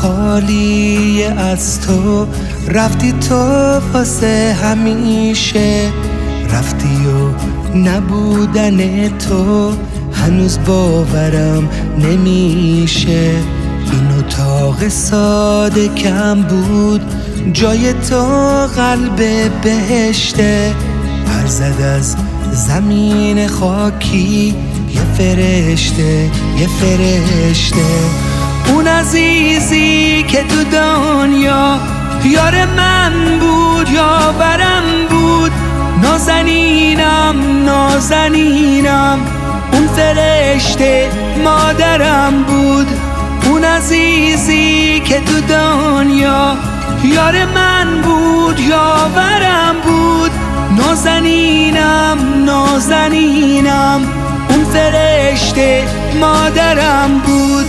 خالی از تو، رفتی تو واسه همیشه، رفتی و نبودن تو هنوز باورم نمیشه. این اتاق ساده کم بود، جای تو قلب بهشته، پر زد از زمین خاکی یه فرشته، یه فرشته. اون عزیزی که تو دنیا یار من بود، یاورم بود، نازنینم نازنینم. اون فرشته مادرم بود، اون عزیزی که تو دنیا یار من بود، یاورم بود، نازنینم نازنینم. اون فرشته مادرم بود.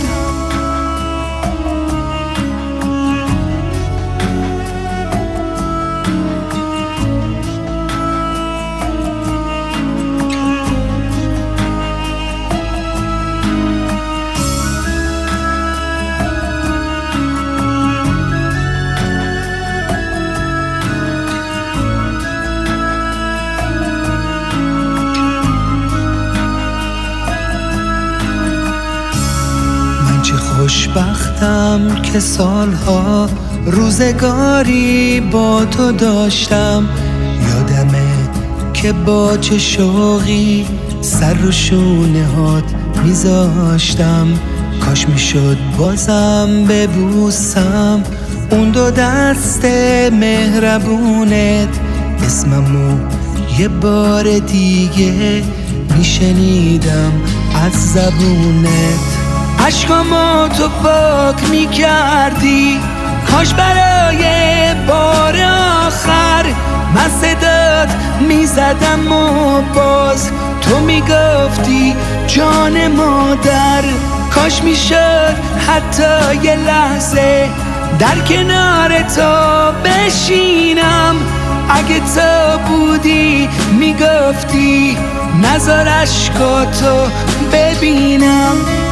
چه خوشبختم که سالها روزگاری با تو داشتم، یادمه که با چه شوقی سر رو شونه هات میذاشتم. کاش میشد بازم ببوسم اون دو دست مهربونت، اسممو یه بار دیگه میشنیدم از زبونت. عشقامو تو پاک میکردی، کاش برای بار آخر من صدات میزدم و باز تو میگفتی جان مادر. کاش میشد حتی یه لحظه در کنار تو بشینم، اگه تو بودی میگفتی نذار اشکاتو ببینم.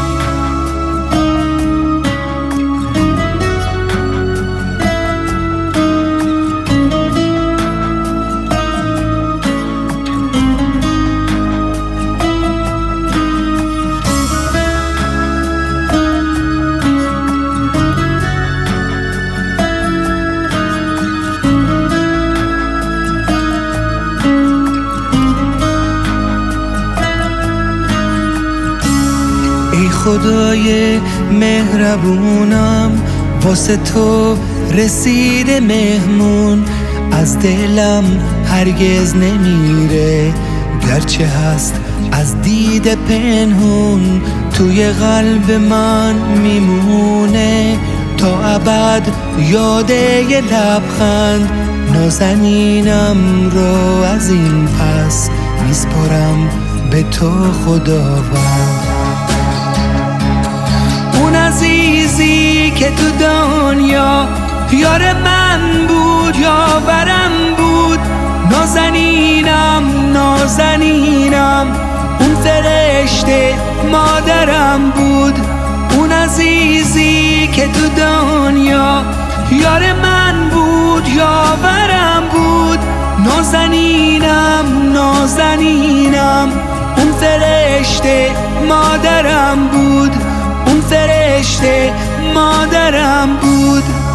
ای خدای مهربونم، واسه تو رسیده مهمون، از دلم هرگز نمیره، گرچه هست از دید پنهون، توی قلب من میمونه تا ابد. یاده یه لبخند نازنینم رو از این پس میسپرم به تو خداوند. اون عزیزی که تو دنیا یار من بود، یاورم بود، نازنینم نازنینم. اون فرشته مادرم بود، اون عزیزی که تو دنیا یار من بود، یاورم بود، نازنینم نازنینم. اون فرشته مادرم بود، اون فرشته مادرم بود.